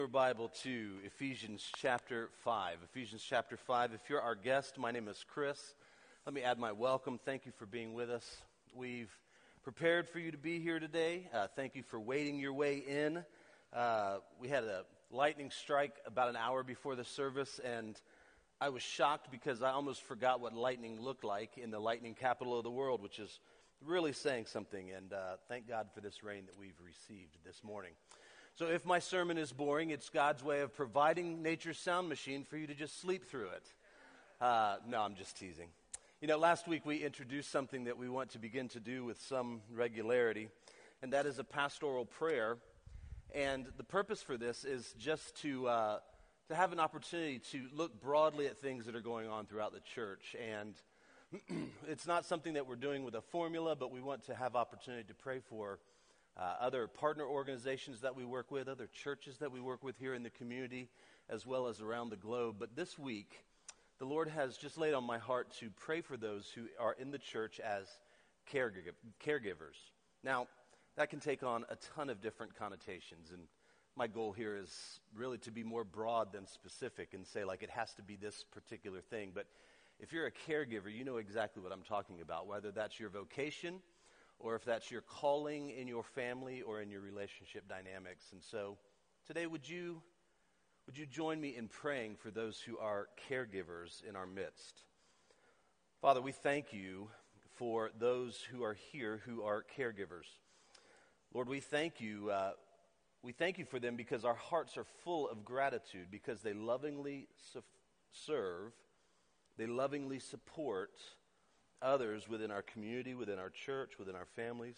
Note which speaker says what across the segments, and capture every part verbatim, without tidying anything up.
Speaker 1: Your Bible to Ephesians chapter five. Ephesians chapter five. If you're our guest, my name is Chris. Let me add my welcome. Thank you for being with us. We've prepared for you to be here today. Uh, thank you for waiting your way in. Uh, we had a lightning strike about an hour before the service, and I was shocked because I almost forgot what lightning looked like in the lightning capital of the world, which is really saying something. And uh, thank God for this rain that we've received this morning. So if my sermon is boring, it's God's way of providing nature's sound machine for you to just sleep through it. Uh, no, I'm just teasing. You know, last week we introduced something that we want to begin to do with some regularity, and that is a pastoral prayer. And the purpose for this is just to uh, to have an opportunity to look broadly at things that are going on throughout the church. And it's not something that we're doing with a formula, but we want to have opportunity to pray for Uh, other partner organizations that we work with, other churches that we work with here in the community, as well as around the globe. But this week, the Lord has just laid on my heart to pray for those who are in the church as caregiv- caregivers. Now, that can take on a ton of different connotations, and my goal here is really to be more broad than specific and say, like, it has to be this particular thing. But if you're a caregiver, you know exactly what I'm talking about, whether that's your vocation or if that's your calling in your family or in your relationship dynamics. And so today, would you would you join me in praying for those who are caregivers in our midst? Father, we thank you for those who are here who are caregivers. Lord, we thank you uh, we thank you for them because our hearts are full of gratitude, because they lovingly su- serve, they lovingly support others within our community, within our church, within our families.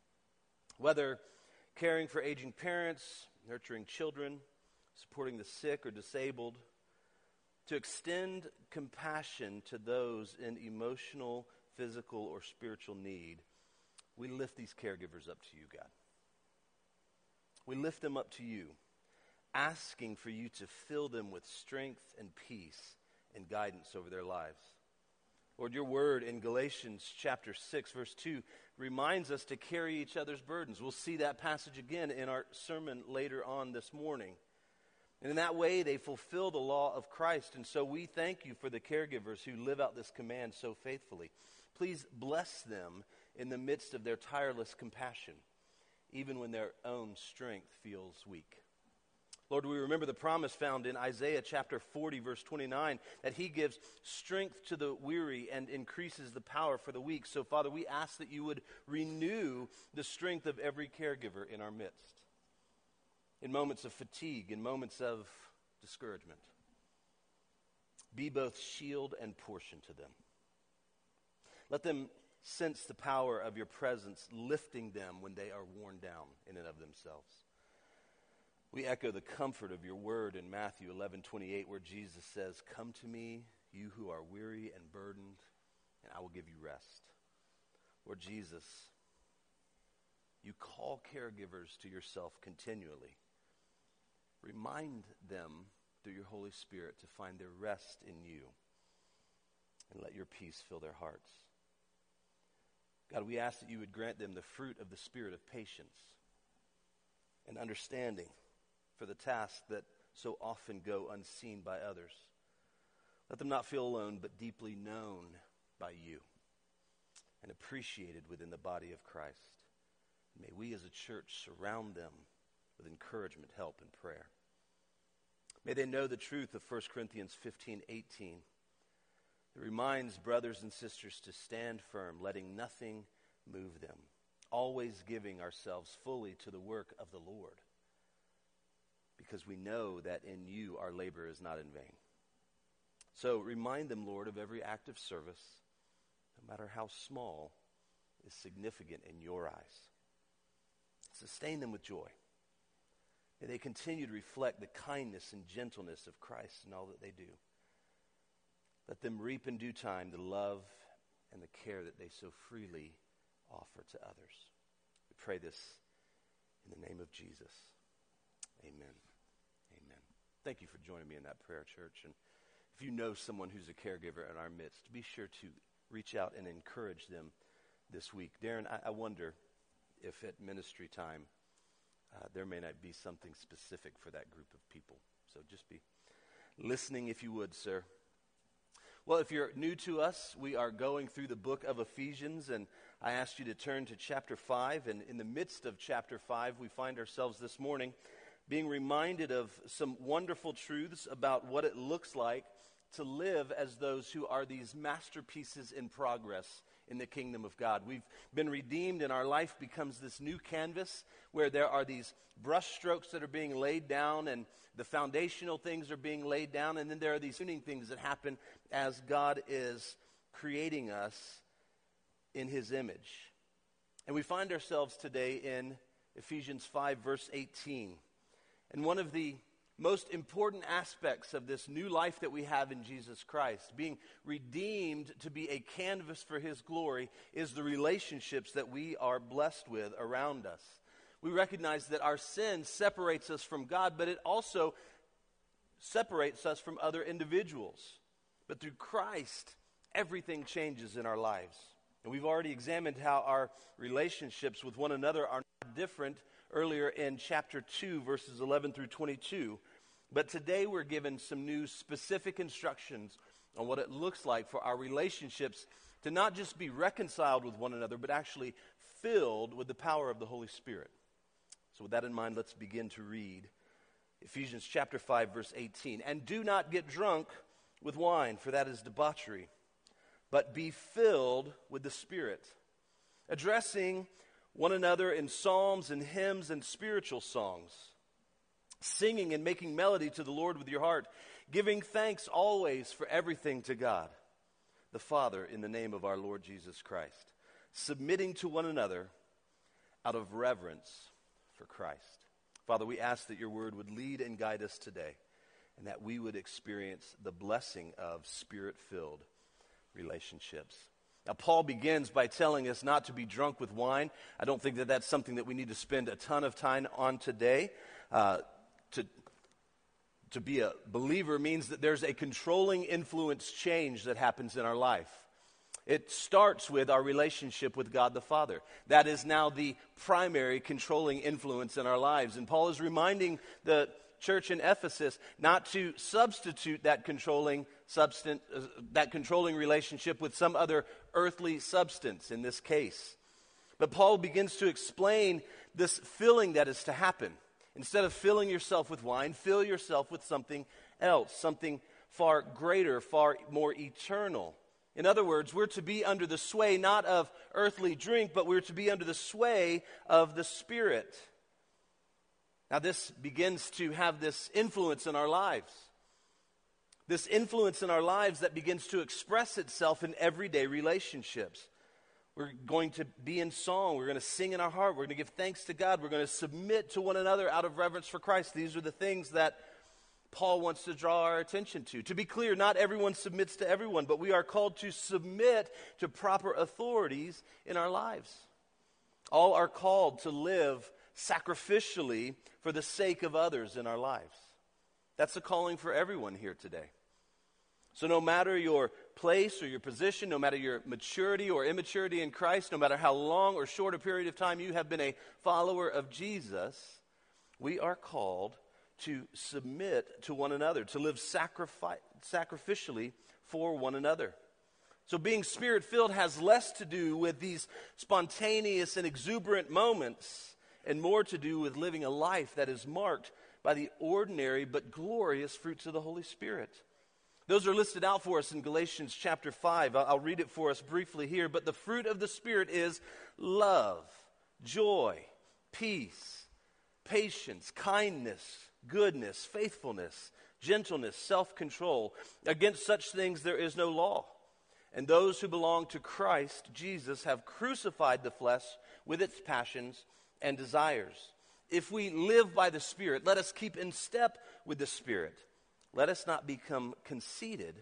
Speaker 1: Whether caring for aging parents, nurturing children, supporting the sick or disabled, to extend compassion to those in emotional, physical, or spiritual need, we lift these caregivers up to you, God. We lift them up to you, asking for you to fill them with strength and peace and guidance over their lives. Lord, your word in Galatians chapter six, verse two, reminds us to carry each other's burdens. We'll see that passage again in our sermon later on this morning. And in that way, they fulfill the law of Christ. And so we thank you for the caregivers who live out this command so faithfully. Please bless them in the midst of their tireless compassion, even when their own strength feels weak. Lord, we remember the promise found in Isaiah chapter forty, verse twenty-nine, that he gives strength to the weary and increases the power for the weak. So, Father, we ask that you would renew the strength of every caregiver in our midst, in moments of fatigue, in moments of discouragement. Be both shield and portion to them. Let them sense the power of your presence, lifting them when they are worn down in and of themselves. We echo the comfort of your word in Matthew eleven twenty-eight, where Jesus says, "Come to me, you who are weary and burdened, and I will give you rest." Lord Jesus, you call caregivers to yourself continually. Remind them through your Holy Spirit to find their rest in you, and let your peace fill their hearts. God, we ask that you would grant them the fruit of the spirit of patience and understanding for the tasks that so often go unseen by others. Let them not feel alone, but deeply known by you and appreciated within the body of Christ. May we as a church surround them with encouragement, help, and prayer. May they know the truth of First Corinthians fifteen eighteen. It reminds brothers and sisters to stand firm, letting nothing move them, always giving ourselves fully to the work of the Lord, because we know that in you our labor is not in vain. So remind them, Lord, of every act of service, no matter how small, is significant in your eyes. Sustain them with joy. May they continue to reflect the kindness and gentleness of Christ in all that they do. Let them reap in due time the love and the care that they so freely offer to others. We pray this in the name of Jesus. Amen. Amen. Thank you for joining me in that prayer, church. And if you know someone who's a caregiver in our midst, be sure to reach out and encourage them this week. Darren, I, I wonder if at ministry time uh, there may not be something specific for that group of people. So just be listening if you would, sir. Well, if you're new to us, we are going through the book of Ephesians, and I asked you to turn to chapter five, and in the midst of chapter five, we find ourselves this morning being reminded of some wonderful truths about what it looks like to live as those who are these masterpieces in progress in the kingdom of God. We've been redeemed, and our life becomes this new canvas where there are these brush strokes that are being laid down, and the foundational things are being laid down, and then there are these tuning things that happen as God is creating us in His image. And we find ourselves today in Ephesians five, verse eighteen. And one of the most important aspects of this new life that we have in Jesus Christ, being redeemed to be a canvas for His glory, is the relationships that we are blessed with around us. We recognize that our sin separates us from God, but it also separates us from other individuals. But through Christ, everything changes in our lives. And we've already examined how our relationships with one another are different earlier in chapter two, verses eleven through twenty-two. But today we're given some new specific instructions on what it looks like for our relationships to not just be reconciled with one another, but actually filled with the power of the Holy Spirit. So with that in mind, let's begin to read Ephesians chapter five, verse eighteen. And do not get drunk with wine, for that is debauchery, but be filled with the Spirit, addressing one another in psalms and hymns and spiritual songs, singing and making melody to the Lord with your heart, giving thanks always for everything to God, the Father, in the name of our Lord Jesus Christ, submitting to one another out of reverence for Christ. Father, we ask that your word would lead and guide us today, and that we would experience the blessing of Spirit-filled relationships. Now, Paul begins by telling us not to be drunk with wine. I don't think that that's something that we need to spend a ton of time on today. Uh, to, to be a believer means that there's a controlling influence change that happens in our life. It starts with our relationship with God the Father. That is now the primary controlling influence in our lives. And Paul is reminding the church in Ephesus not to substitute that controlling substance, uh, that controlling relationship with some other earthly substance in this case. But Paul begins to explain this filling that is to happen. Instead of filling yourself with wine, fill yourself with something else, something far greater, far more eternal. In other words, we're to be under the sway not of earthly drink, but we're to be under the sway of the Spirit. Now, this begins to have this influence in our lives. This influence in our lives that begins to express itself in everyday relationships. We're going to be in song. We're going to sing in our heart. We're going to give thanks to God. We're going to submit to one another out of reverence for Christ. These are the things that Paul wants to draw our attention to. To be clear, not everyone submits to everyone, but we are called to submit to proper authorities in our lives. All are called to live sacrificially for the sake of others in our lives. That's a calling for everyone here today. So no matter your place or your position, no matter your maturity or immaturity in Christ, no matter how long or short a period of time you have been a follower of Jesus, we are called to submit to one another, to live sacrifice, sacrificially for one another. So being Spirit-filled has less to do with these spontaneous and exuberant moments and more to do with living a life that is marked by the ordinary but glorious fruits of the Holy Spirit. Those are listed out for us in Galatians chapter five. I'll read it for us briefly here. But the fruit of the Spirit is love, joy, peace, patience, kindness, goodness, faithfulness, gentleness, self-control. Against such things there is no law. And those who belong to Christ Jesus have crucified the flesh with its passions and desires. If we live by the Spirit, let us keep in step with the Spirit. Let us not become conceited,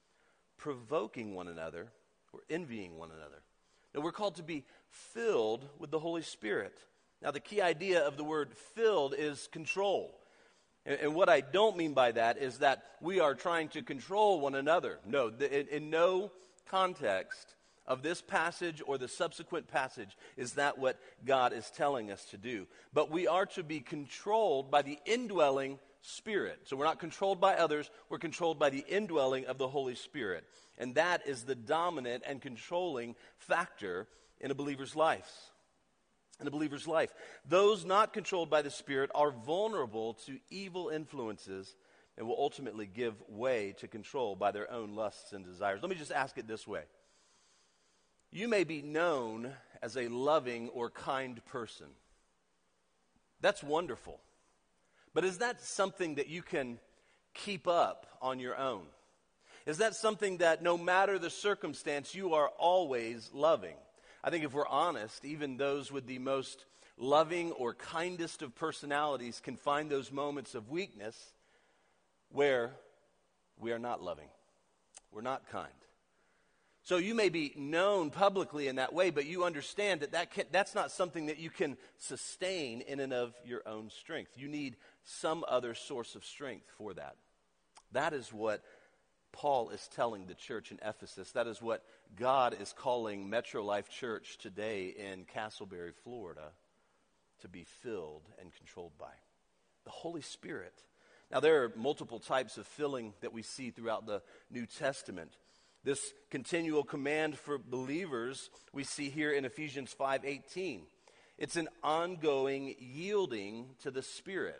Speaker 1: provoking one another, or envying one another. Now, we're called to be filled with the Holy Spirit. Now, the key idea of the word filled is control. And, and what I don't mean by that is that we are trying to control one another. No, the, in, in no context of this passage or the subsequent passage is that what God is telling us to do. But we are to be controlled by the indwelling Spirit. So we're not controlled by others, we're controlled by the indwelling of the Holy Spirit. And that is the dominant and controlling factor in a believer's life. In a believer's life. Those not controlled by the Spirit are vulnerable to evil influences and will ultimately give way to control by their own lusts and desires. Let me just ask it this way. You may be known as a loving or kind person. That's wonderful. But is that something that you can keep up on your own? Is that something that no matter the circumstance, you are always loving? I think if we're honest, even those with the most loving or kindest of personalities can find those moments of weakness where we are not loving. We're not kind. So you may be known publicly in that way, but you understand that, that can, that's not something that you can sustain in and of your own strength. You need some other source of strength for that. That is what Paul is telling the church in Ephesus. That is what God is calling Metro Life Church today in Castleberry, Florida, to be filled and controlled by. The Holy Spirit. Now, there are multiple types of filling that we see throughout the New Testament. This continual command for believers we see here in Ephesians five eighteen. It's an ongoing yielding to the Spirit.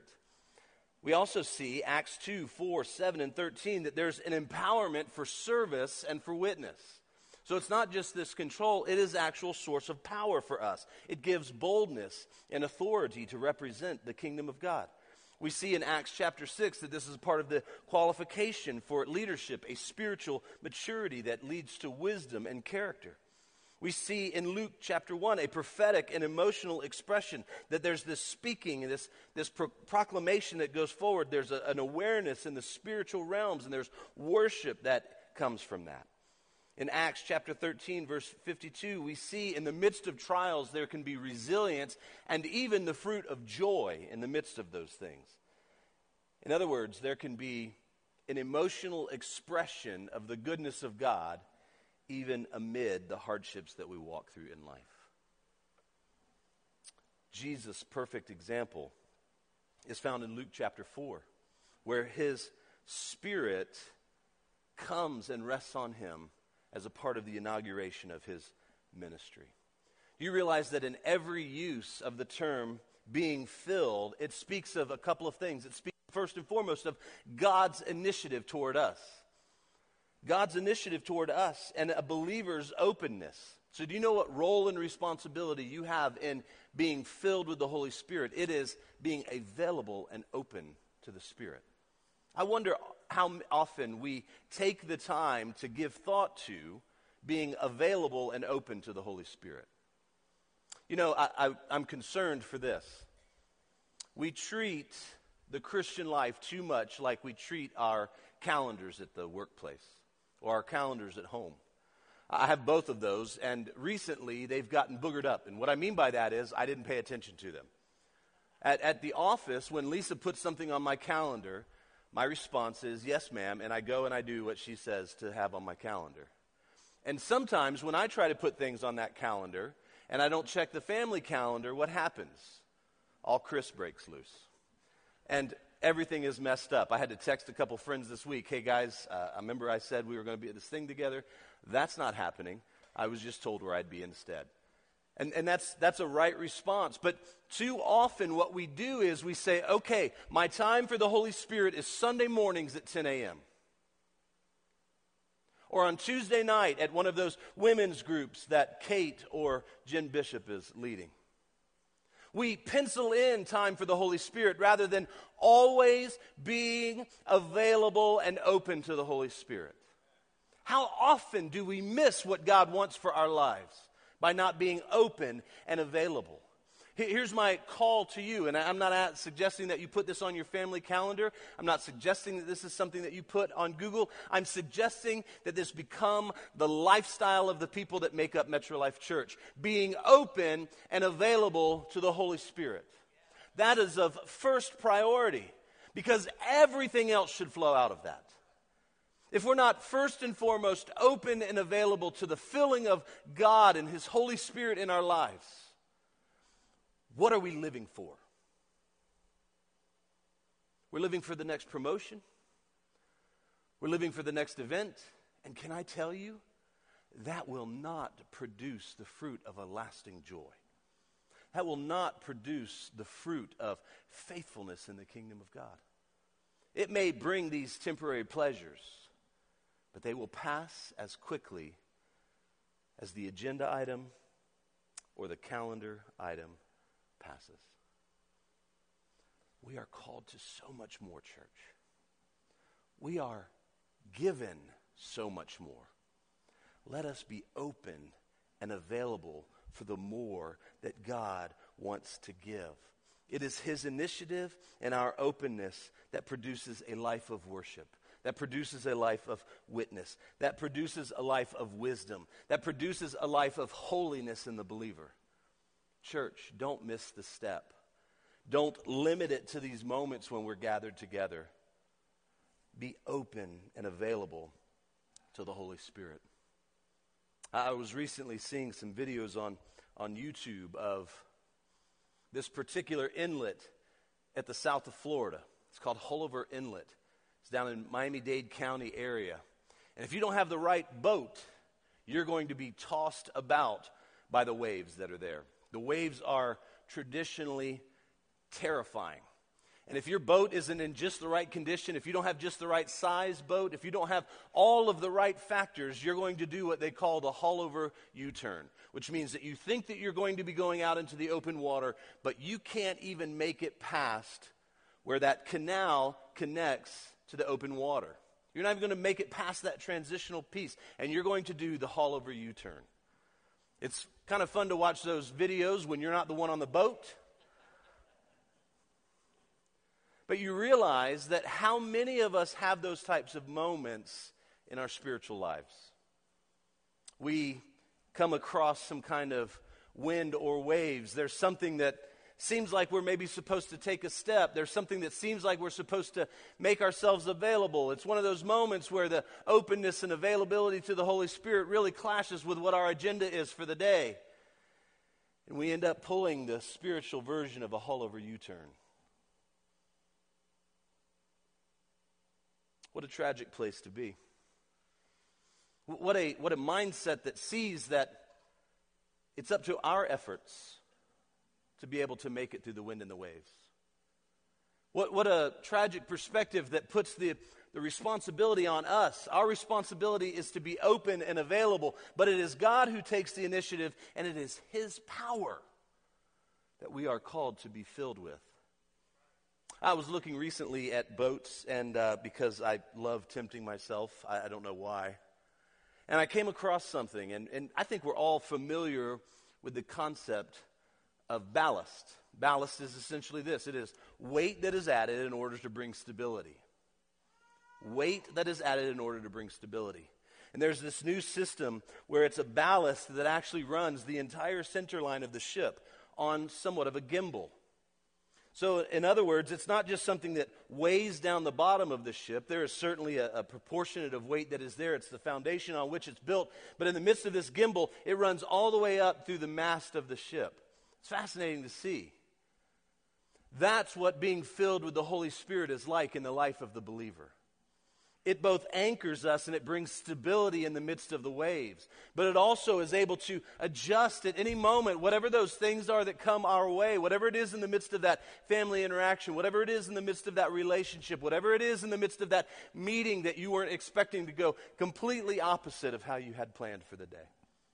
Speaker 1: We also see Acts two, four, seven, and thirteen that there's an empowerment for service and for witness. So it's not just this control, it is actual source of power for us. It gives boldness and authority to represent the kingdom of God. We see in Acts chapter six that this is part of the qualification for leadership, a spiritual maturity that leads to wisdom and character. We see in Luke chapter one a prophetic and emotional expression that there's this speaking, this, this pro- proclamation that goes forward. There's a, an awareness in the spiritual realms, and there's worship that comes from that. In Acts chapter thirteen, verse fifty-two, we see in the midst of trials there can be resilience and even the fruit of joy in the midst of those things. In other words, there can be an emotional expression of the goodness of God even amid the hardships that we walk through in life. Jesus' perfect example is found in Luke chapter four, where his Spirit comes and rests on him as a part of the inauguration of his ministry. Do you realize that in every use of the term being filled, it speaks of a couple of things. It speaks first and foremost of God's initiative toward us. God's initiative toward us and a believer's openness. So do you know what role and responsibility you have in being filled with the Holy Spirit? It is being available and open to the Spirit. I wonder how often we take the time to give thought to being available and open to the Holy Spirit. You know, I, I, I'm concerned for this. We treat the Christian life too much like we treat our calendars at the workplace or our calendars at home. I have both of those, and recently they've gotten boogered up. And what I mean by that is I didn't pay attention to them. At, at the office, when Lisa puts something on my calendar, my response is, yes, ma'am, and I go and I do what she says to have on my calendar. And sometimes when I try to put things on that calendar and I don't check the family calendar, what happens? All Chris breaks loose. And everything is messed up. I had to text a couple friends this week, hey guys, uh, I remember I said we were going to be at this thing together. That's not happening. I was just told where I'd be instead. And, and that's that's a right response. But too often what we do is we say, okay, my time for the Holy Spirit is Sunday mornings at ten a.m. Or on Tuesday night at one of those women's groups that Kate or Jen Bishop is leading. We pencil in time for the Holy Spirit rather than always being available and open to the Holy Spirit. How often do we miss what God wants for our lives by not being open and available? Here's my call to you, and I'm not suggesting that you put this on your family calendar. I'm not suggesting that this is something that you put on Google. I'm suggesting that this become the lifestyle of the people that make up Metro Life Church, being open and available to the Holy Spirit. That is of first priority, because everything else should flow out of that. if we're not first and foremost open and available to the filling of God and His Holy Spirit in our lives, what are we living for? We're living for the next promotion. We're living for the next event. And can I tell you, that will not produce the fruit of a lasting joy. That will not produce the fruit of faithfulness in the kingdom of God. It may bring these temporary pleasures, but they will pass as quickly as the agenda item or the calendar item passes. We are called to so much more, church. We are given so much more. Let us be open and available for the more that God wants to give. It is His initiative and our openness that produces a life of worship, that produces a life of witness, that produces a life of wisdom, that produces a life of holiness in the believer. Church, don't miss the step. Don't limit it to these moments when we're gathered together. Be open and available to the Holy Spirit. I was recently seeing some videos on, on YouTube of this particular inlet at the south of Florida. It's called Hulliver Inlet. It's down in Miami-Dade County area. And if you don't have the right boat, you're going to be tossed about by the waves that are there. The waves are traditionally terrifying. And if your boat isn't in just the right condition, if you don't have just the right size boat, if you don't have all of the right factors, you're going to do what they call the Hulliver U-turn, which means that you think that you're going to be going out into the open water, but you can't even make it past where that canal connects to the open water. You're not even going to make it past that transitional piece, and you're going to do the Hulliver U-turn. It's kind of fun to watch those videos when you're not the one on the boat. But you realize that how many of us have those types of moments in our spiritual lives? We come across some kind of wind or waves. There's something that seems like we're maybe supposed to take a step. There's something that seems like we're supposed to make ourselves available. It's one of those moments where the openness and availability to the Holy Spirit really clashes with what our agenda is for the day. And we end up pulling the spiritual version of a Hulliver U-turn. What a tragic place to be. What a, what a mindset that sees that it's up to our efforts to be able to make it through the wind and the waves. What, what a tragic perspective that puts the, the responsibility on us. Our responsibility is to be open and available, but it is God who takes the initiative, and it is His power that we are called to be filled with. I was looking recently at boats, and uh, because I love tempting myself, I, I don't know why. And I came across something, and, and I think we're all familiar with the concept of ballast. Ballast is essentially this. It is weight that is added in order to bring stability. Weight that is added in order to bring stability. And there's this new system where it's a ballast that actually runs the entire center line of the ship on somewhat of a gimbal. So, in other words, it's not just something that weighs down the bottom of the ship. There is certainly a, a proportionate of weight that is there. It's the foundation on which it's built. But in the midst of this gimbal, it runs all the way up through the mast of the ship. It's fascinating to see. That's what being filled with the Holy Spirit is like in the life of the believer. It both anchors us and it brings stability in the midst of the waves. But it also is able to adjust at any moment, whatever those things are that come our way, whatever it is in the midst of that family interaction, whatever it is in the midst of that relationship, whatever it is in the midst of that meeting that you weren't expecting to go completely opposite of how you had planned for the day.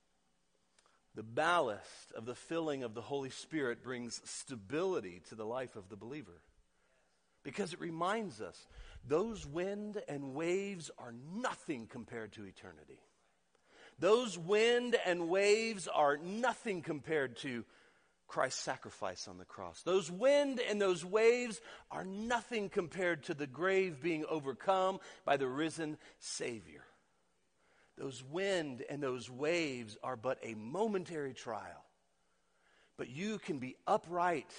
Speaker 1: The ballast of the filling of the Holy Spirit brings stability to the life of the believer. Because it reminds us, those wind and waves are nothing compared to eternity. Those wind and waves are nothing compared to Christ's sacrifice on the cross. Those wind and those waves are nothing compared to the grave being overcome by the risen Savior. Those wind and those waves are but a momentary trial. But you can be upright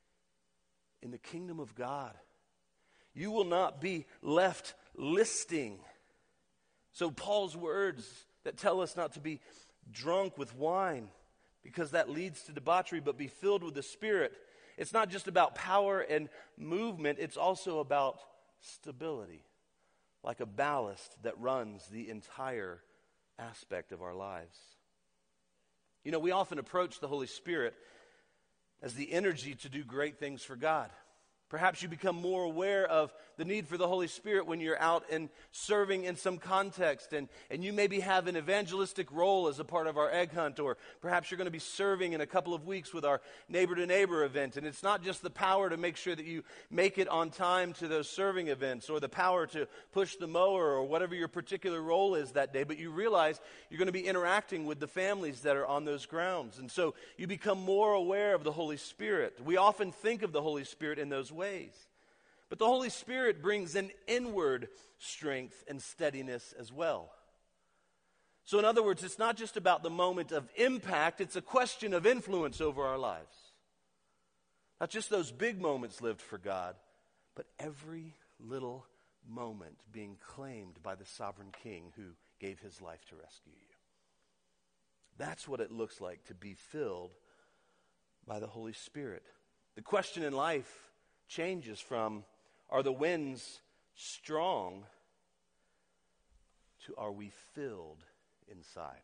Speaker 1: in the kingdom of God. You will not be left listing So Paul's words that tell us not to be drunk with wine because that leads to debauchery, but be filled with the Spirit. It's not just about power and movement, it's also about stability, like a ballast that runs the entire aspect of our lives. You know, we often approach the Holy Spirit as the energy to do great things for God. Perhaps you become more aware of the need for the Holy Spirit when you're out and serving in some context, and, and you maybe have an evangelistic role as a part of our egg hunt, or perhaps you're going to be serving in a couple of weeks with our Neighbor to Neighbor event, and it's not just the power to make sure that you make it on time to those serving events, or the power to push the mower, or whatever your particular role is that day, but you realize you're going to be interacting with the families that are on those grounds, and so you become more aware of the Holy Spirit. We often think of the Holy Spirit in those ways. But the Holy Spirit brings an inward strength and steadiness as well. So in other words, it's not just about the moment of impact, it's a question of influence over our lives. Not just those big moments lived for God, but every little moment being claimed by the sovereign King who gave his life to rescue you. That's what it looks like to be filled by the Holy Spirit. The question in life changes from, are the winds strong, to are we filled inside?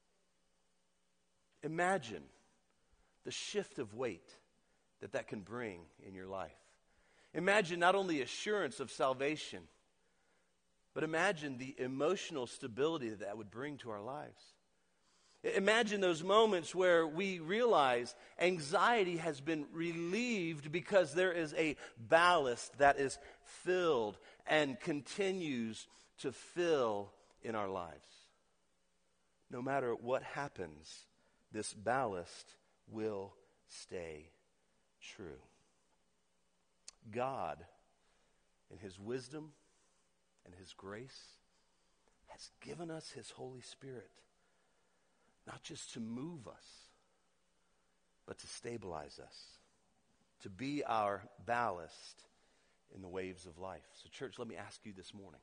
Speaker 1: Imagine the shift of weight that that can bring in your life. Imagine not only assurance of salvation, but imagine the emotional stability that that would bring to our lives. Imagine those moments where we realize anxiety has been relieved because there is a ballast that is filled and continues to fill in our lives. No matter what happens, this ballast will stay true. God, in his wisdom and his grace, has given us his Holy Spirit. Not just to move us, but to stabilize us, to be our ballast in the waves of life. So church, let me ask you this morning,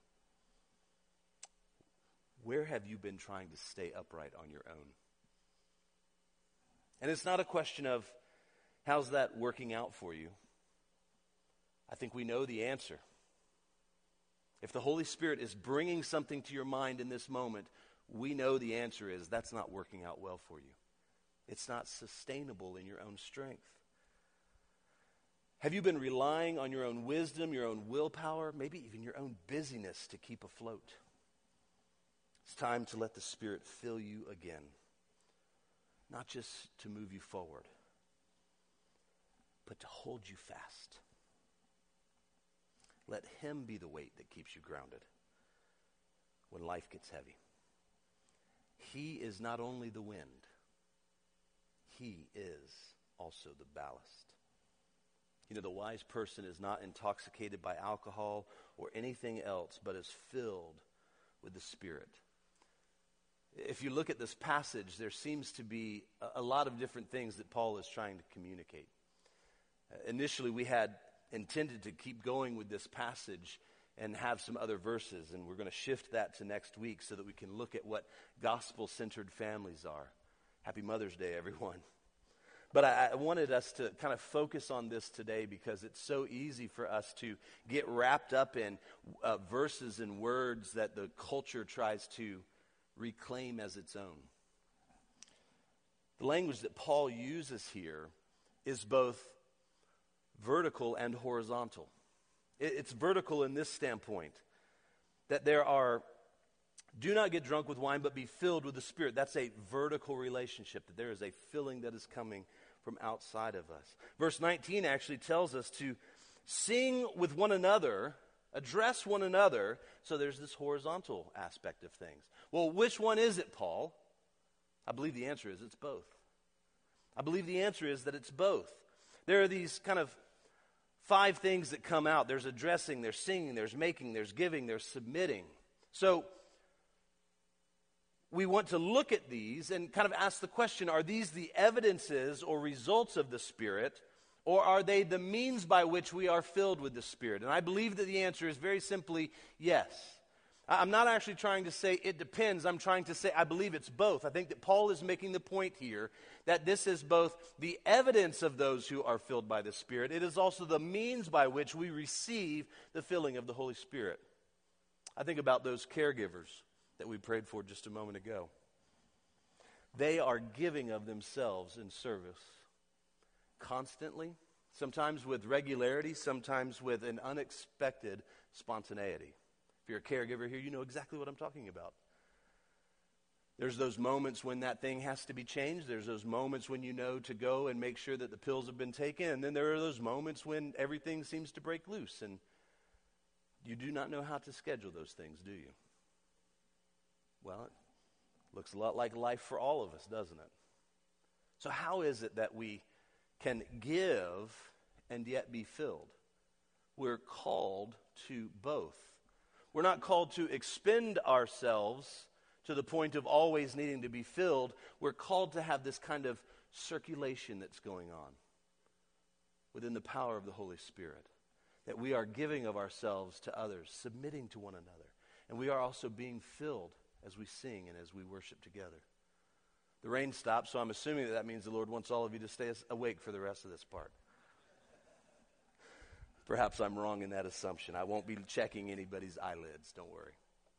Speaker 1: where have you been trying to stay upright on your own? And it's not a question of, how's that working out for you? I think we know the answer. If the Holy Spirit is bringing something to your mind in this moment, we know the answer is that's not working out well for you. It's not sustainable in your own strength. Have you been relying on your own wisdom, your own willpower, maybe even your own busyness to keep afloat? It's time to let the Spirit fill you again, not just to move you forward, but to hold you fast. Let him be the weight that keeps you grounded when life gets heavy. He is not only the wind, he is also the ballast. You know, the wise person is not intoxicated by alcohol or anything else, but is filled with the Spirit. If you look at this passage, there seems to be a, a lot of different things that Paul is trying to communicate. Uh, initially, we had intended to keep going with this passage and have some other verses, and we're going to shift that to next week so that we can look at what gospel-centered families are. Happy Mother's Day, everyone. But I, I wanted us to kind of focus on this today because it's so easy for us to get wrapped up in uh, verses and words that the culture tries to reclaim as its own. The language that Paul uses here is both vertical and horizontal. It's vertical in this standpoint, that there are, do not get drunk with wine, but be filled with the Spirit. That's a vertical relationship, that there is a filling that is coming from outside of us. Verse nineteen actually tells us to sing with one another, address one another, so there's this horizontal aspect of things. Well, which one is it, Paul? I believe the answer is it's both. I believe the answer is that it's both. There are these kind of five things that come out. There's addressing, there's singing, there's making, there's giving, there's submitting. So we want to look at these and kind of ask the question, are these the evidences or results of the Spirit, or are they the means by which we are filled with the Spirit? And I believe that the answer is very simply yes. I'm not actually trying to say it depends. I'm trying to say I believe it's both. I think that Paul is making the point here that this is both the evidence of those who are filled by the Spirit. It is also the means by which we receive the filling of the Holy Spirit. I think about those caregivers that we prayed for just a moment ago. They are giving of themselves in service constantly, sometimes with regularity, sometimes with an unexpected spontaneity. If you're a caregiver here, you know exactly what I'm talking about. There's those moments when that thing has to be changed. There's those moments when you know to go and make sure that the pills have been taken. And then there are those moments when everything seems to break loose. And you do not know how to schedule those things, do you? Well, it looks a lot like life for all of us, doesn't it? So how is it that we can give and yet be filled? We're called to both. We're not called to expend ourselves to the point of always needing to be filled. We're called to have this kind of circulation that's going on within the power of the Holy Spirit, that we are giving of ourselves to others, submitting to one another, and we are also being filled as we sing and as we worship together. The rain stopped, so I'm assuming that that means the Lord wants all of you to stay awake for the rest of this part. Perhaps I'm wrong in that assumption. I won't be checking anybody's eyelids, don't worry.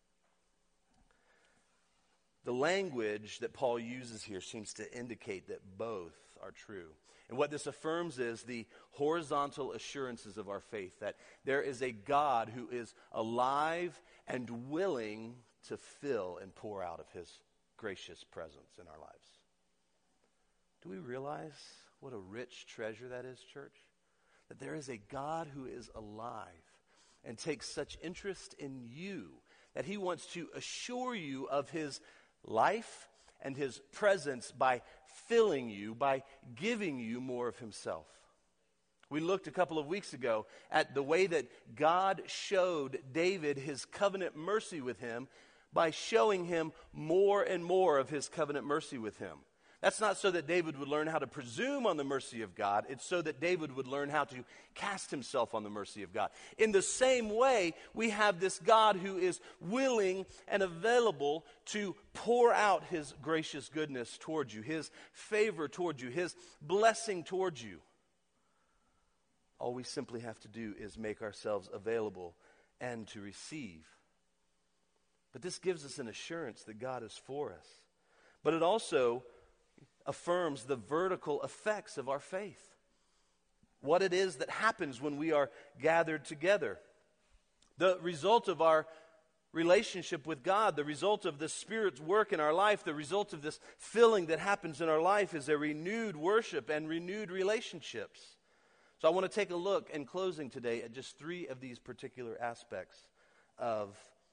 Speaker 1: The language that Paul uses here seems to indicate that both are true. And what this affirms is the horizontal assurances of our faith, that there is a God who is alive and willing to fill and pour out of his gracious presence in our lives. Do we realize what a rich treasure that is, church? That there is a God who is alive and takes such interest in you that he wants to assure you of his life and his presence by filling you, by giving you more of himself. We looked a couple of weeks ago at the way that God showed David his covenant mercy with him by showing him more and more of his covenant mercy with him. That's not so that David would learn how to presume on the mercy of God. It's so that David would learn how to cast himself on the mercy of God. In the same way, we have this God who is willing and available to pour out his gracious goodness towards you, his favor towards you, his blessing towards you. All we simply have to do is make ourselves available and to receive. But this gives us an assurance that God is for us. But it also affirms the vertical effects of our faith. What it is that happens when we are gathered together. The result of our relationship with God, the result of the Spirit's work in our life, the result of this filling that happens in our life is a renewed worship and renewed relationships. So I want to take a look in closing today at just three of these particular aspects of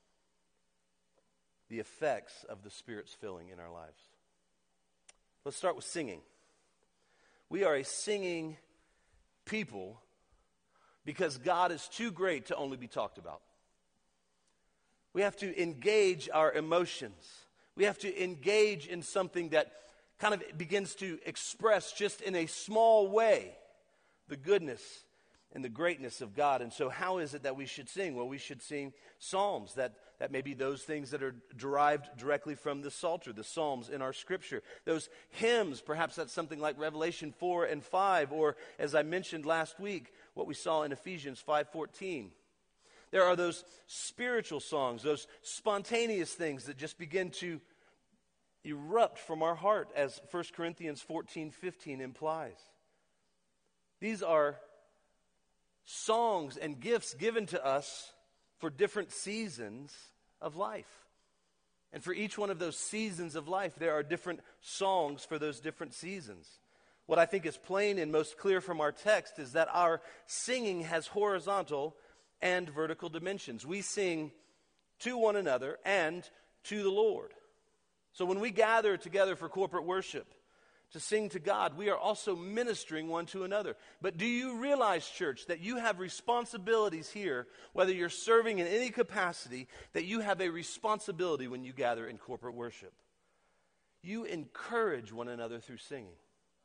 Speaker 1: the effects of the Spirit's filling in our lives. Let's start with singing. We are a singing people because God is too great to only be talked about. We have to engage our emotions. We have to engage in something that kind of begins to express just in a small way the goodness and the greatness of God. And so how is it that we should sing? Well, we should sing psalms. That, that may be those things that are derived directly from the Psalter, the Psalms in our Scripture. Those hymns, perhaps that's something like Revelation four and five, or as I mentioned last week, what we saw in Ephesians five fourteen. There are those spiritual songs, those spontaneous things that just begin to erupt from our heart, as First Corinthians fourteen fifteen implies. These are songs and gifts given to us for different seasons of life. And for each one of those seasons of life, there are different songs for those different seasons. What I think is plain and most clear from our text is that our singing has horizontal and vertical dimensions. We sing to one another and to the Lord. So when we gather together for corporate worship, to sing to God, we are also ministering one to another. But do you realize, church, that you have responsibilities here, whether you're serving in any capacity, that you have a responsibility when you gather in corporate worship? You encourage one another through singing.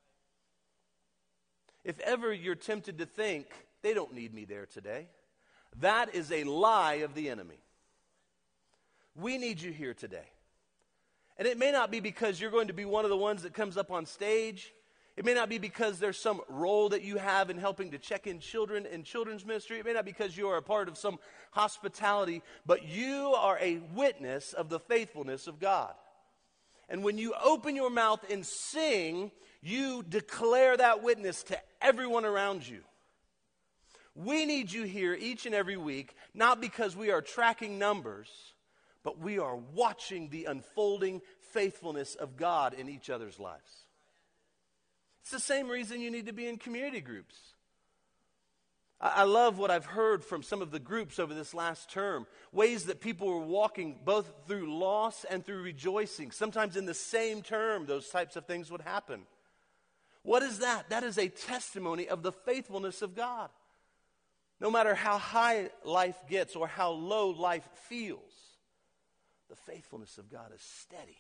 Speaker 1: If ever you're tempted to think, they don't need me there today, that is a lie of the enemy. We need you here today. And it may not be because you're going to be one of the ones that comes up on stage. It may not be because there's some role that you have in helping to check in children in children's ministry. It may not be because you are a part of some hospitality, but you are a witness of the faithfulness of God. And when you open your mouth and sing, you declare that witness to everyone around you. We need you here each and every week, not because we are tracking numbers, but we are watching the unfolding faithfulness of God in each other's lives. It's the same reason you need to be in community groups. I, I love what I've heard from some of the groups over this last term, ways that people were walking both through loss and through rejoicing. Sometimes in the same term, those types of things would happen. What is that? That is a testimony of the faithfulness of God. No matter how high life gets or how low life feels, the faithfulness of God is steady.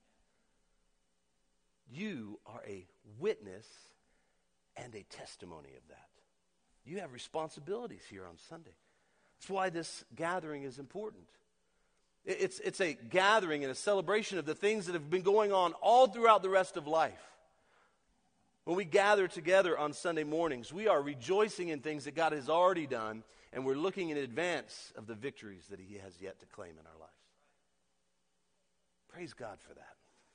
Speaker 1: You are a witness and a testimony of that. You have responsibilities here on Sunday. That's why this gathering is important. It's, it's a gathering and a celebration of the things that have been going on all throughout the rest of life. When we gather together on Sunday mornings, we are rejoicing in things that God has already done, and we're looking in advance of the victories that He has yet to claim in our lives. Praise God for that.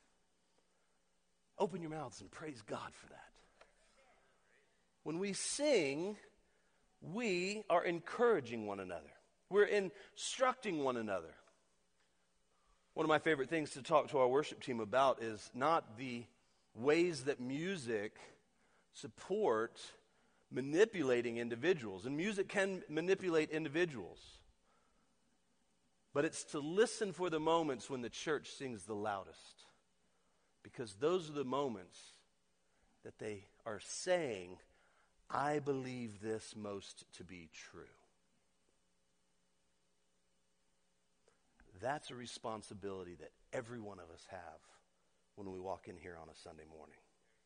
Speaker 1: Open your mouths and praise God for that. When we sing, we are encouraging one another. We're instructing one another. One of my favorite things to talk to our worship team about is not the ways that music support manipulating individuals. And music can manipulate individuals. But it's to listen for the moments when the church sings the loudest. Because those are the moments that they are saying, I believe this most to be true. That's a responsibility that every one of us have when we walk in here on a Sunday morning.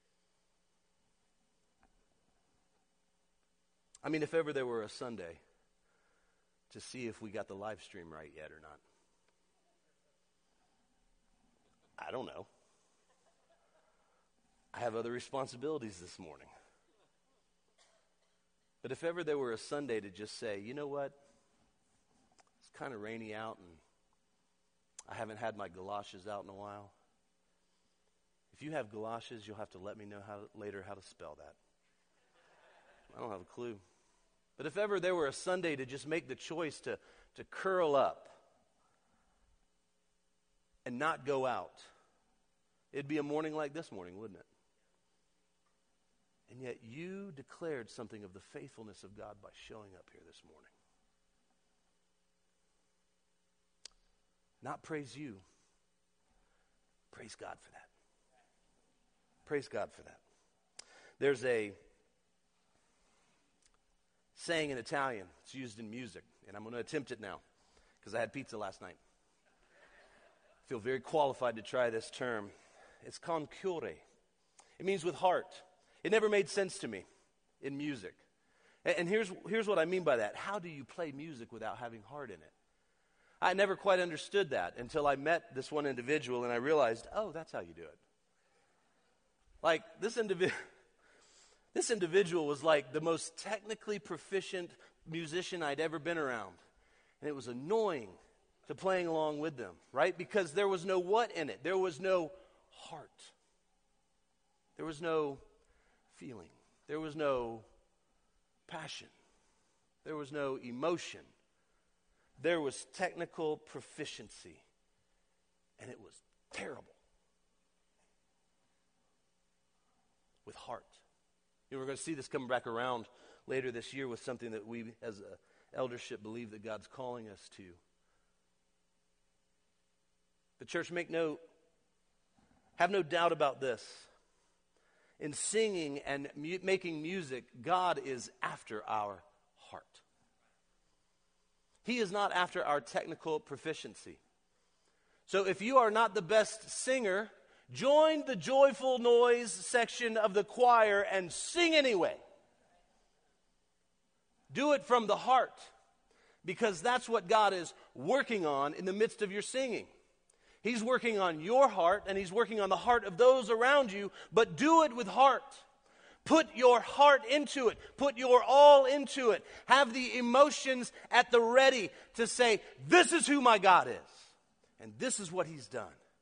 Speaker 1: I mean, if ever there were a Sunday to see if we got the live stream right yet or not. I don't know. I have other responsibilities this morning. But if ever there were a Sunday to just say, you know what? It's kind of rainy out and I haven't had my galoshes out in a while. If you have galoshes, you'll have to let me know how later how to spell that. I don't have a clue. But if ever there were a Sunday to just make the choice to, to curl up and not go out, it'd be a morning like this morning, wouldn't it? And yet you declared something of the faithfulness of God by showing up here this morning. Not praise you. Praise God for that. Praise God for that. There's a saying in Italian. It's used in music. And I'm going to attempt it now because I had pizza last night. I feel very qualified to try this term. It's con cuore. It means with heart. It never made sense to me in music. And here's, here's what I mean by that. How do you play music without having heart in it? I never quite understood that until I met this one individual and I realized, oh, that's how you do it. Like, this individual, this individual was like the most technically proficient musician I'd ever been around. And it was annoying to playing along with them, right? Because there was no what in it. There was no heart. There was no feeling. There was no passion. There was no emotion. There was technical proficiency. And it was terrible. With heart. You know, we're going to see this coming back around later this year with something that we as a eldership believe that God's calling us to. The church, make no, have no doubt about this. In singing and mu- making music, God is after our heart. He is not after our technical proficiency. So if you are not the best singer, join the joyful noise section of the choir and sing anyway. Do it from the heart, because that's what God is working on in the midst of your singing. He's working on your heart, and he's working on the heart of those around you, but do it with heart. Put your heart into it. Put your all into it. Have the emotions at the ready to say, this is who my God is, and this is what he's done.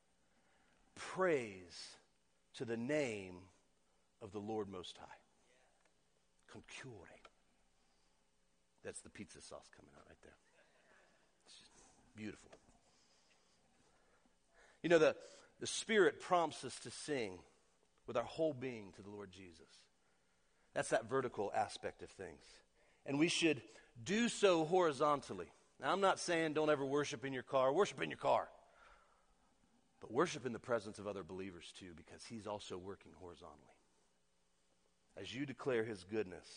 Speaker 1: Praise to the name of the Lord Most High. Conchiore. That's the pizza sauce coming out right there. It's just beautiful. You know, the, the Spirit prompts us to sing with our whole being to the Lord Jesus. That's that vertical aspect of things. And we should do so horizontally. Now, I'm not saying don't ever worship in your car. Worship in your car. But worship in the presence of other believers too, because he's also working horizontally. As you declare his goodness,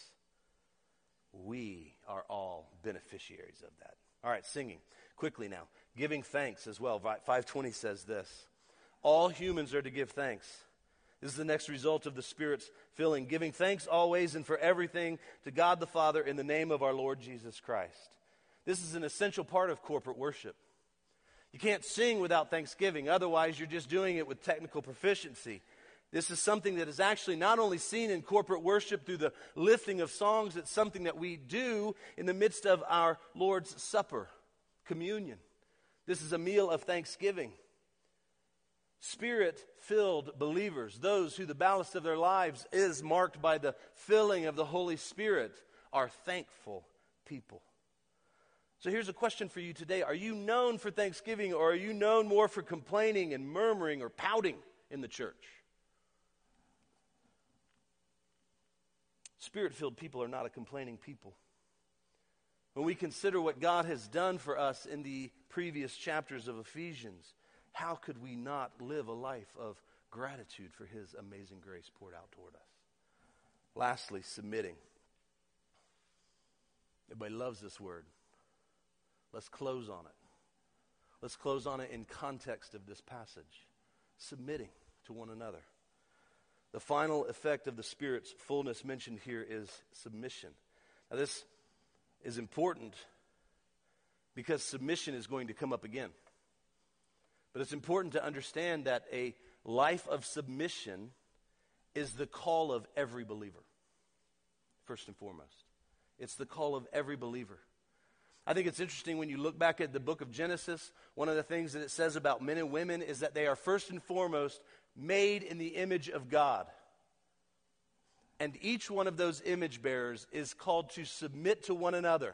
Speaker 1: we are all beneficiaries of that. All right, singing. Quickly now. Giving thanks as well. five twenty says this. All humans are to give thanks. This is the next result of the Spirit's filling. Giving thanks always and for everything to God the Father in the name of our Lord Jesus Christ. This is an essential part of corporate worship. You can't sing without thanksgiving. Otherwise, you're just doing it with technical proficiency. This is something that is actually not only seen in corporate worship through the lifting of songs, it's something that we do in the midst of our Lord's Supper, communion. This is a meal of thanksgiving. Spirit-filled believers, those who the ballast of their lives is marked by the filling of the Holy Spirit, are thankful people. So here's a question for you today. Are you known for thanksgiving, or are you known more for complaining and murmuring or pouting in the church? Spirit-filled people are not a complaining people. When we consider what God has done for us in the previous chapters of Ephesians, how could we not live a life of gratitude for his amazing grace poured out toward us? Lastly, submitting. Everybody loves this word. Let's close on it. Let's close on it in context of this passage. Submitting to one another. The final effect of the Spirit's fullness mentioned here is submission. Now this is important because submission is going to come up again. But it's important to understand that a life of submission is the call of every believer, first and foremost. It's the call of every believer. I think it's interesting when you look back at the book of Genesis, one of the things that it says about men and women is that they are first and foremost made in the image of God. And each one of those image bearers is called to submit to one another.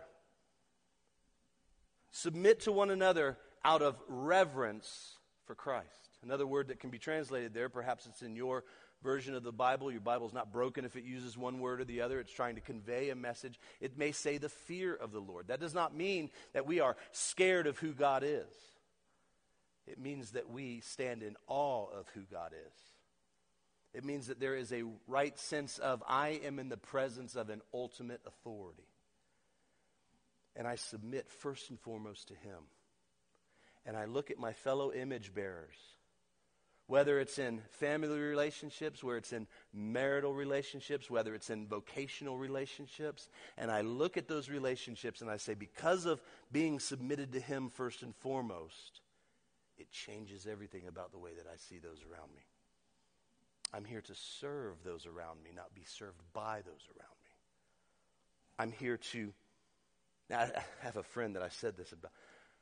Speaker 1: Submit to one another out of reverence for Christ. Another word that can be translated there, perhaps it's in your version of the Bible. Your Bible's not broken if it uses one word or the other. It's trying to convey a message. It may say the fear of the Lord. That does not mean that we are scared of who God is. It means that we stand in awe of who God is. It means that there is a right sense of, I am in the presence of an ultimate authority. And I submit first and foremost to him. And I look at my fellow image bearers, whether it's in family relationships, whether it's in marital relationships, whether it's in vocational relationships, and I look at those relationships and I say, because of being submitted to him first and foremost, it changes everything about the way that I see those around me. I'm here to serve those around me, not be served by those around me. I'm here to, now I have a friend that I said this about.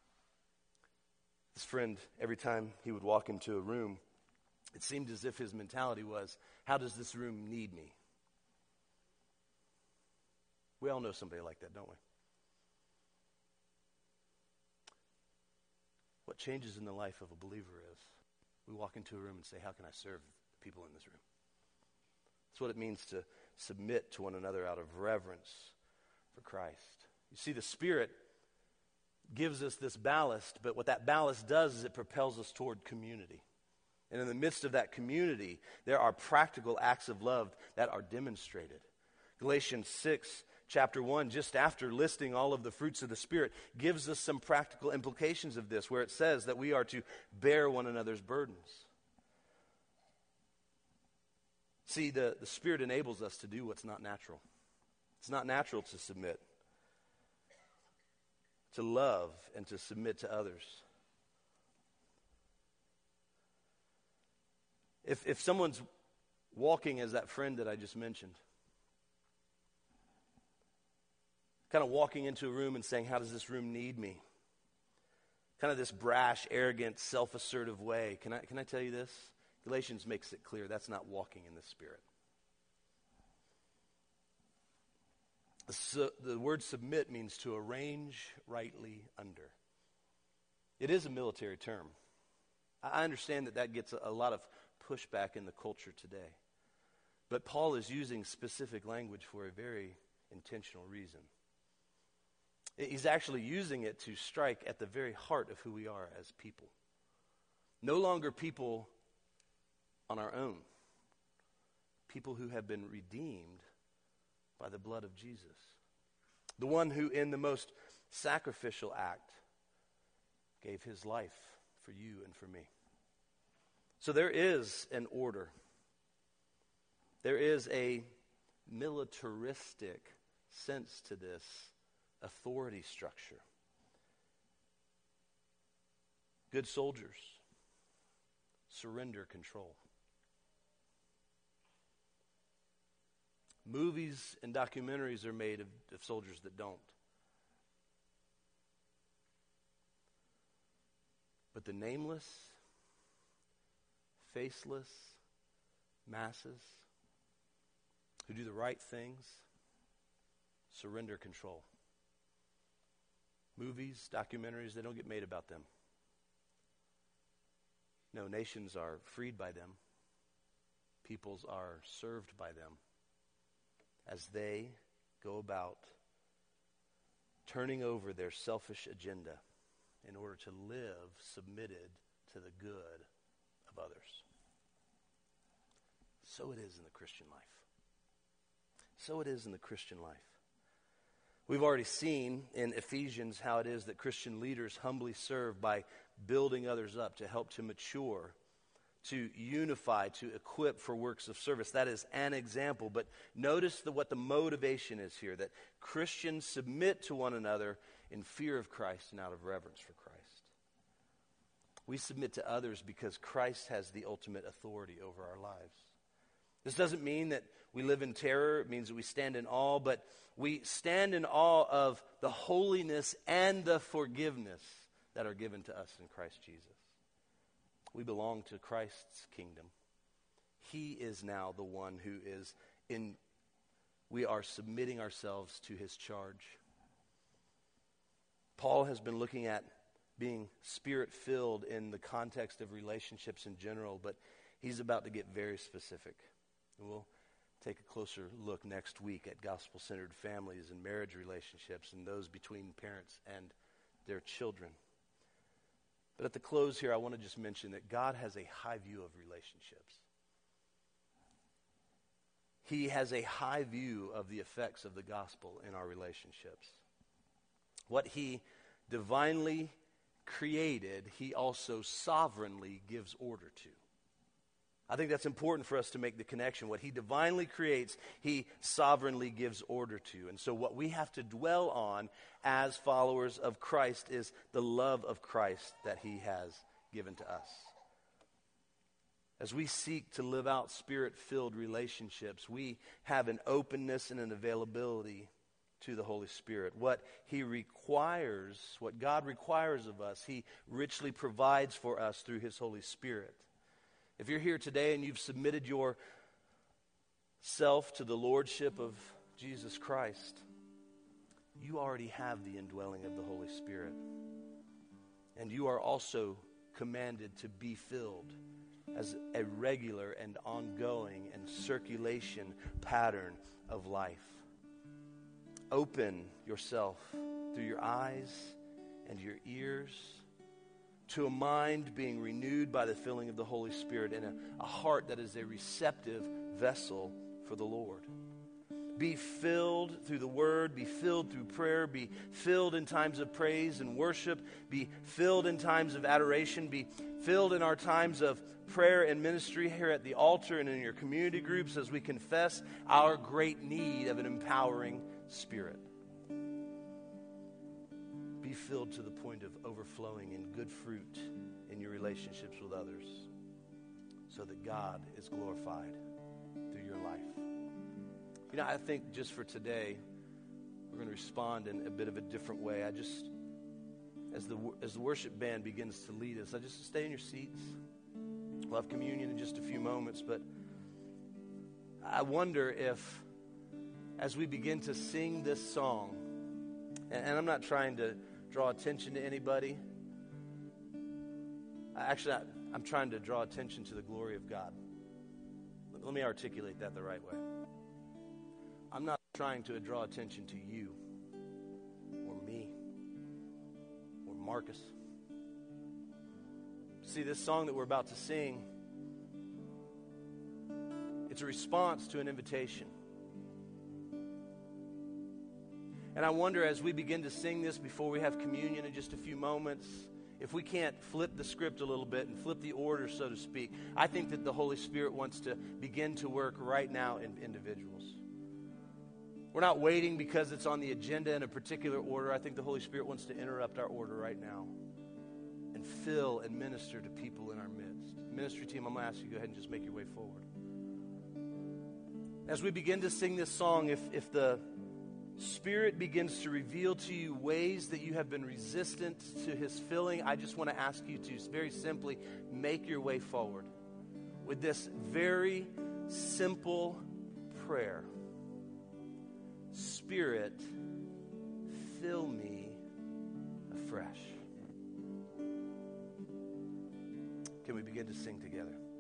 Speaker 1: This friend, every time he would walk into a room, it seemed as if his mentality was, how does this room need me? We all know somebody like that, don't we? What changes in the life of a believer is we walk into a room and say, how can I serve the people in this room? That's what it means to submit to one another out of reverence for Christ. You see, the Spirit gives us this ballast, but what that ballast does is it propels us toward community. And in the midst of that community, there are practical acts of love that are demonstrated. Galatians six, chapter one, just after listing all of the fruits of the Spirit, gives us some practical implications of this, where it says that we are to bear one another's burdens. See, the, the Spirit enables us to do what's not natural. It's not natural to submit. to love and to submit to others. If if someone's walking as that friend that I just mentioned, kind of walking into a room and saying, how does this room need me? Kind of this brash, arrogant, self-assertive way. Can I, can I tell you this? Galatians makes it clear that's not walking in the Spirit. So, the word submit means to arrange rightly under. It is a military term. I understand that that gets a, a lot of pushback in the culture today. But Paul is using specific language for a very intentional reason. He's actually using it to strike at the very heart of who we are as people. No longer people on our own. People who have been redeemed by the blood of Jesus. The one who in the most sacrificial act gave his life for you and for me. So there is an order. There is a militaristic sense to this authority structure. Good soldiers surrender control. Movies and documentaries are made of, of soldiers that don't. But the nameless, faceless masses who do the right things surrender control. Movies, documentaries, they don't get made about them. No, nations are freed by them. Peoples are served by them as they go about turning over their selfish agenda in order to live submitted to the good of others. So it is in the Christian life. So it is in the Christian life. We've already seen in Ephesians how it is that Christian leaders humbly serve by building others up to help to mature, to unify, to equip for works of service. That is an example. But notice the, what the motivation is here, that Christians submit to one another in fear of Christ and out of reverence for Christ. We submit to others because Christ has the ultimate authority over our lives. This doesn't mean that we live in terror. It means that we stand in awe, but we stand in awe of the holiness and the forgiveness that are given to us in Christ Jesus. We belong to Christ's kingdom. He is now the one who is in, we are submitting ourselves to his charge. Paul has been looking at being spirit-filled in the context of relationships in general, but he's about to get very specific. And we'll take a closer look next week at gospel-centered families and marriage relationships and those between parents and their children. But at the close here, I want to just mention that God has a high view of relationships. He has a high view of the effects of the gospel in our relationships. What he divinely created, he also sovereignly gives order to. I think that's important for us to make the connection. What he divinely creates, he sovereignly gives order to. And so what we have to dwell on as followers of Christ is the love of Christ that he has given to us. As we seek to live out spirit-filled relationships, we have an openness and an availability to the Holy Spirit. What he requires, what God requires of us, he richly provides for us through his Holy Spirit. If you're here today and you've submitted yourself to the lordship of Jesus Christ, you already have the indwelling of the Holy Spirit. And you are also commanded to be filled as a regular and ongoing and circulation pattern of life. Open yourself through your eyes and your ears to a mind being renewed by the filling of the Holy Spirit and a, a heart that is a receptive vessel for the Lord. Be filled through the Word, be filled through prayer, be filled in times of praise and worship, be filled in times of adoration, be filled in our times of prayer and ministry here at the altar and in your community groups as we confess our great need of an empowering Spirit. Be be filled to the point of overflowing in good fruit in your relationships with others, so that God is glorified through your life. You know, I think just for today, we're going to respond in a bit of a different way. I just, as the as the worship band begins to lead us, I just stay in your seats. We'll have communion in just a few moments, but I wonder if, as we begin to sing this song, and, and I'm not trying to draw attention to anybody. Actually, I, I'm trying to draw attention to the glory of God. Let, let me articulate that the right way. I'm not trying to draw attention to you or me or Marcus. See, this song that we're about to sing, it's a response to an invitation. And I wonder, as we begin to sing this before we have communion in just a few moments, if we can't flip the script a little bit and flip the order, so to speak. I think that the Holy Spirit wants to begin to work right now in individuals. We're not waiting because it's on the agenda in a particular order. I think the Holy Spirit wants to interrupt our order right now and fill and minister to people in our midst. Ministry team, I'm going to ask you to go ahead and just make your way forward. As we begin to sing this song, if, if the Spirit begins to reveal to you ways that you have been resistant to His filling, I just want to ask you to very simply make your way forward with this very simple prayer. Spirit, fill me afresh. Can we begin to sing together?